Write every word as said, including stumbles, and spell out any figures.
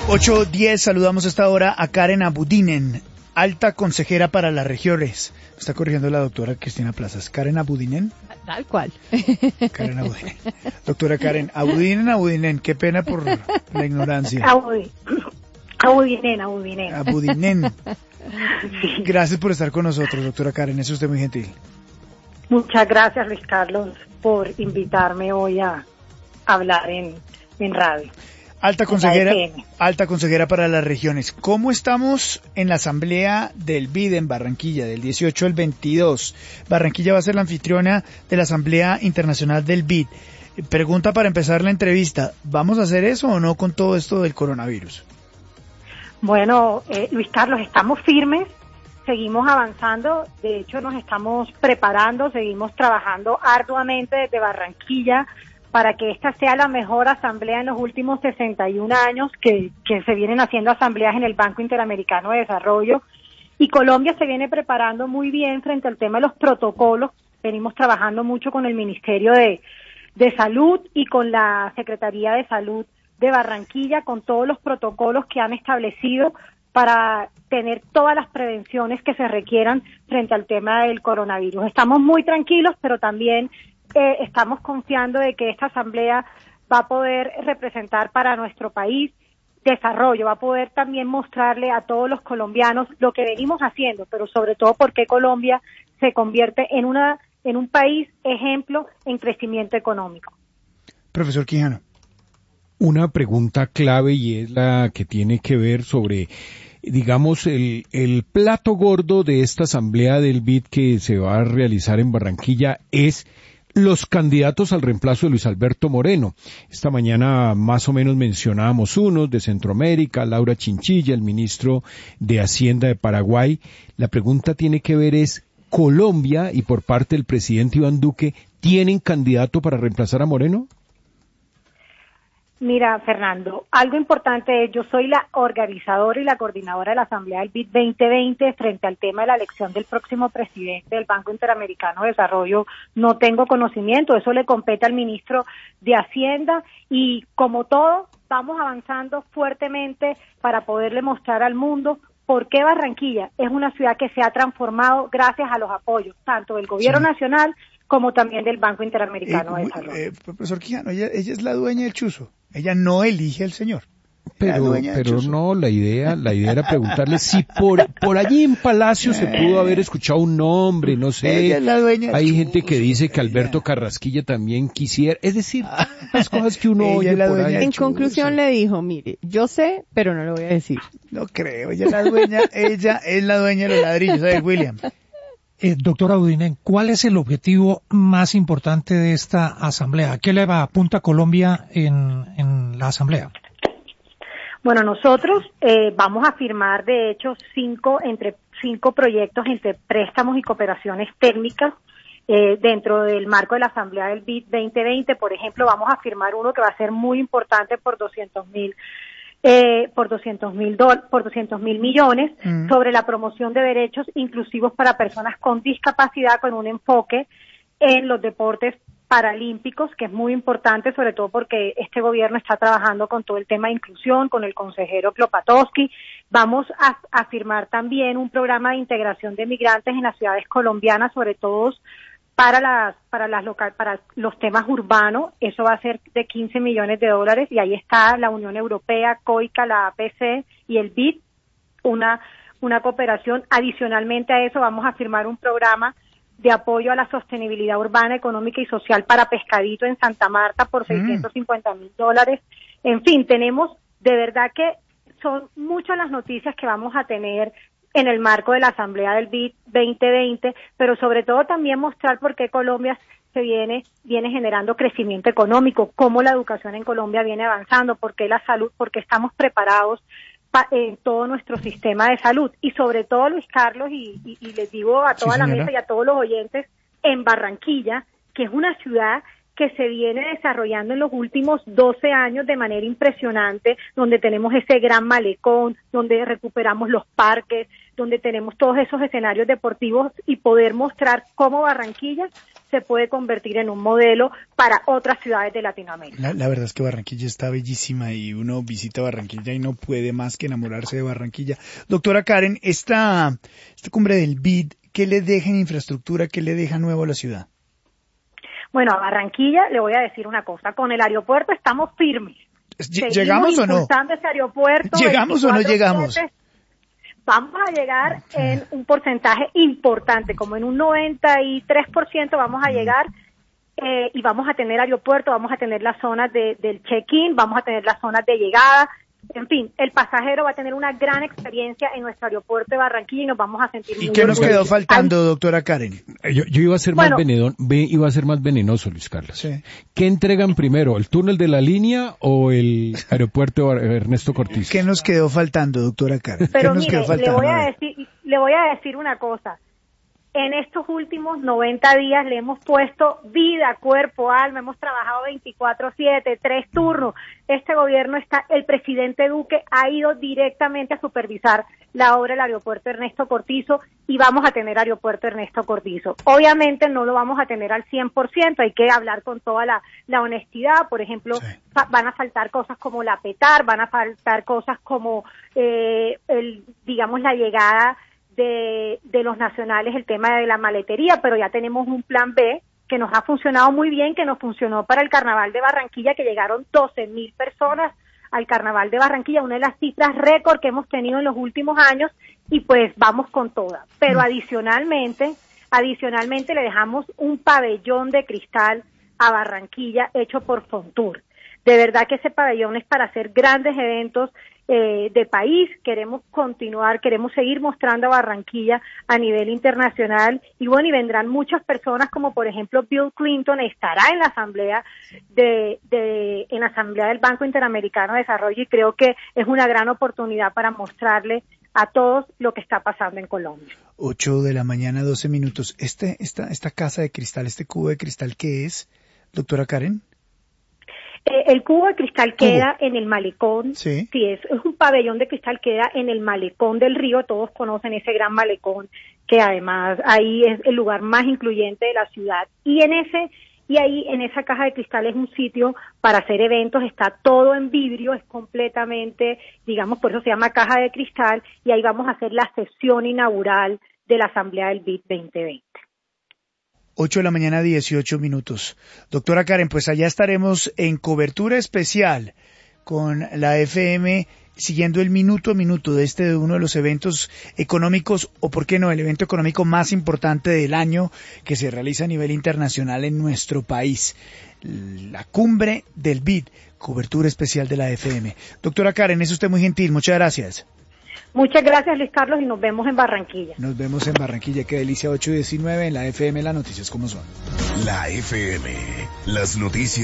ocho diez, saludamos a esta hora a Karen Abudinen, alta consejera para las regiones. Me está corrigiendo la doctora Cristina Plazas. ¿Karen Abudinen? Tal cual. Karen Abudinen. Doctora Karen, Abudinen, Abudinen, qué pena por la ignorancia. Abudinen, Abudinen. Abudinen. Abudinen. Sí. Gracias por estar con nosotros, doctora Karen, es usted muy gentil. Muchas gracias, Luis Carlos, por invitarme hoy a hablar en, en radio. Alta consejera, alta consejera para las regiones. ¿Cómo estamos en la asamblea del B I D en Barranquilla, del dieciocho al veintidós? Barranquilla va a ser la anfitriona de la Asamblea Internacional del B I D. Pregunta para empezar la entrevista, ¿vamos a hacer eso o no con todo esto del coronavirus? Bueno, eh, Luis Carlos, estamos firmes, seguimos avanzando, de hecho nos estamos preparando, seguimos trabajando arduamente desde Barranquilla para que esta sea la mejor asamblea en los últimos sesenta y un años que, que se vienen haciendo asambleas en el Banco Interamericano de Desarrollo. Y Colombia se viene preparando muy bien frente al tema de los protocolos. Venimos trabajando mucho con el Ministerio de, de Salud y con la Secretaría de Salud de Barranquilla, con todos los protocolos que han establecido para tener todas las prevenciones que se requieran frente al tema del coronavirus. Estamos muy tranquilos, pero también Eh, estamos confiando de que esta asamblea va a poder representar para nuestro país desarrollo, va a poder también mostrarle a todos los colombianos lo que venimos haciendo, pero sobre todo por qué Colombia se convierte en una en un país ejemplo en crecimiento económico. Profesor Quijano. Una pregunta clave y es la que tiene que ver sobre, digamos, el, el plato gordo de esta asamblea del B I D que se va a realizar en Barranquilla es los candidatos al reemplazo de Luis Alberto Moreno. Esta mañana más o menos mencionábamos unos de Centroamérica, Laura Chinchilla, el ministro de Hacienda de Paraguay. La pregunta tiene que ver es, ¿Colombia y por parte del presidente Iván Duque tienen candidato para reemplazar a Moreno? Mira, Fernando, algo importante es, yo soy la organizadora y la coordinadora de la Asamblea del B I D veinte veinte frente al tema de la elección del próximo presidente del Banco Interamericano de Desarrollo. No tengo conocimiento, eso le compete al ministro de Hacienda y como todo, vamos avanzando fuertemente para poderle mostrar al mundo por qué Barranquilla es una ciudad que se ha transformado gracias a los apoyos, tanto del gobierno sí. nacional como también del Banco Interamericano eh, de Desarrollo. Eh, profesor Quijano, ella, ella es la dueña del chuzo, ella no elige al señor. Pero, pero no, la idea, la idea era preguntarle si por, por allí en Palacio se pudo haber escuchado un nombre, no sé. Ella es la dueña del Hay chuzo, gente que dice que Alberto ella. Carrasquilla también quisiera, es decir, las cosas que uno oye por ahí. En conclusión le dijo, mire, yo sé, pero no lo voy a decir. No creo, ella es la dueña, ella es la dueña de los ladrillos, ¿sabes, William? Eh, doctora Abudinen, ¿cuál es el objetivo más importante de esta asamblea? ¿A qué le va apunta Colombia en, en la asamblea? Bueno, nosotros eh, vamos a firmar, de hecho, cinco entre cinco proyectos entre préstamos y cooperaciones técnicas eh, dentro del marco de la asamblea del B I D veinte veinte. Por ejemplo, vamos a firmar uno que va a ser muy importante por doscientos mil Eh, por doscientos mil do- por doscientos mil millones mm. sobre la promoción de derechos inclusivos para personas con discapacidad con un enfoque en los deportes paralímpicos, que es muy importante, sobre todo porque este gobierno está trabajando con todo el tema de inclusión, con el consejero Klopatowski. Vamos a, a firmar también un programa de integración de migrantes en las ciudades colombianas, sobre todo para las para las local para los temas urbanos. Eso va a ser de quince millones de dólares y ahí está la Unión Europea, COICA, la A P C y el B I D, una una cooperación. Adicionalmente a eso vamos a firmar un programa de apoyo a la sostenibilidad urbana, económica y social para Pescadito en Santa Marta por seiscientos cincuenta mil dólares. En fin, tenemos de verdad que son muchas las noticias que vamos a tener en el marco de la Asamblea del B I D veinte veinte, pero sobre todo también mostrar por qué Colombia se viene viene generando crecimiento económico, cómo la educación en Colombia viene avanzando, por qué la salud, porque estamos preparados pa, en todo nuestro sistema de salud y sobre todo, Luis Carlos, y, y, y les digo a toda sí, la mesa y a todos los oyentes, en Barranquilla, que es una ciudad que se viene desarrollando en los últimos doce años de manera impresionante, donde tenemos ese gran malecón, donde recuperamos los parques, donde tenemos todos esos escenarios deportivos y poder mostrar cómo Barranquilla se puede convertir en un modelo para otras ciudades de Latinoamérica. La, la verdad es que Barranquilla está bellísima y uno visita Barranquilla y no puede más que enamorarse de Barranquilla. Doctora Karen, esta, esta cumbre del B I D, ¿qué le deja en infraestructura, qué le deja nuevo a la ciudad? Bueno, a Barranquilla le voy a decir una cosa, con el aeropuerto estamos firmes. ¿Llegamos o no? Ese aeropuerto ¿Llegamos o no llegamos? Vamos a llegar en un porcentaje importante, como en un noventa y tres por ciento vamos a llegar eh, y vamos a tener aeropuerto, vamos a tener las zonas de, del check-in, vamos a tener las zonas de llegada. En fin, el pasajero va a tener una gran experiencia en nuestro aeropuerto de Barranquilla y nos vamos a sentir muy ¿Y qué nos quedó faltando, Ay, doctora Karen? Yo, yo iba a ser bueno, más veneno, iba a ser más venenoso, Luis Carlos. Sí. ¿Qué entregan primero, el túnel de la línea o el aeropuerto Ernesto Cortizo? ¿Qué nos quedó faltando, doctora Karen? Pero ¿Qué nos mire, quedó faltando? le voy a decir, le voy a decir una cosa. En estos últimos noventa días le hemos puesto vida, cuerpo, alma, hemos trabajado veinticuatro siete, tres turnos. Este gobierno está, el presidente Duque ha ido directamente a supervisar la obra del aeropuerto Ernesto Cortizo y vamos a tener aeropuerto Ernesto Cortizo. Obviamente no lo vamos a tener al cien por ciento, hay que hablar con toda la, la honestidad. Por ejemplo, sí. fa- van a faltar cosas como la PETAR, van a faltar cosas como, eh, el, digamos, la llegada De, de los nacionales, el tema de la maletería, pero ya tenemos un plan B que nos ha funcionado muy bien, que nos funcionó para el Carnaval de Barranquilla, que llegaron doce mil personas al Carnaval de Barranquilla, una de las cifras récord que hemos tenido en los últimos años, y pues vamos con toda. Pero adicionalmente, adicionalmente le dejamos un pabellón de cristal a Barranquilla hecho por Fontur. De verdad que ese pabellón es para hacer grandes eventos eh, de país. Queremos continuar, queremos seguir mostrando a Barranquilla a nivel internacional y bueno, y vendrán muchas personas como por ejemplo Bill Clinton estará en la asamblea de, de en la asamblea del Banco Interamericano de Desarrollo y creo que es una gran oportunidad para mostrarle a todos lo que está pasando en Colombia. Ocho de la mañana, doce minutos. Este, esta, esta casa de cristal, este cubo de cristal, ¿qué es, doctora Karen? Eh, el cubo de cristal ¿Cubo? queda en el malecón, sí, sí es, es un pabellón de cristal, queda en el malecón del río, todos conocen ese gran malecón, que además ahí es el lugar más incluyente de la ciudad, y en ese, y ahí en esa caja de cristal es un sitio para hacer eventos, está todo en vidrio, es completamente, digamos, por eso se llama caja de cristal, y ahí vamos a hacer la sesión inaugural de la Asamblea del B I D veinte veinte. Ocho de la mañana, dieciocho minutos. Doctora Karen, pues allá estaremos en cobertura especial con la F M, siguiendo el minuto a minuto de este de uno de los eventos económicos, o por qué no, el evento económico más importante del año que se realiza a nivel internacional en nuestro país. La cumbre del B I D, cobertura especial de la F M. Doctora Karen, es usted muy gentil, muchas gracias. Muchas gracias, Luis Carlos, y nos vemos en Barranquilla. Nos vemos en Barranquilla, qué delicia, ocho y diecinueve en la F M, las noticias como son. La F M, las noticias.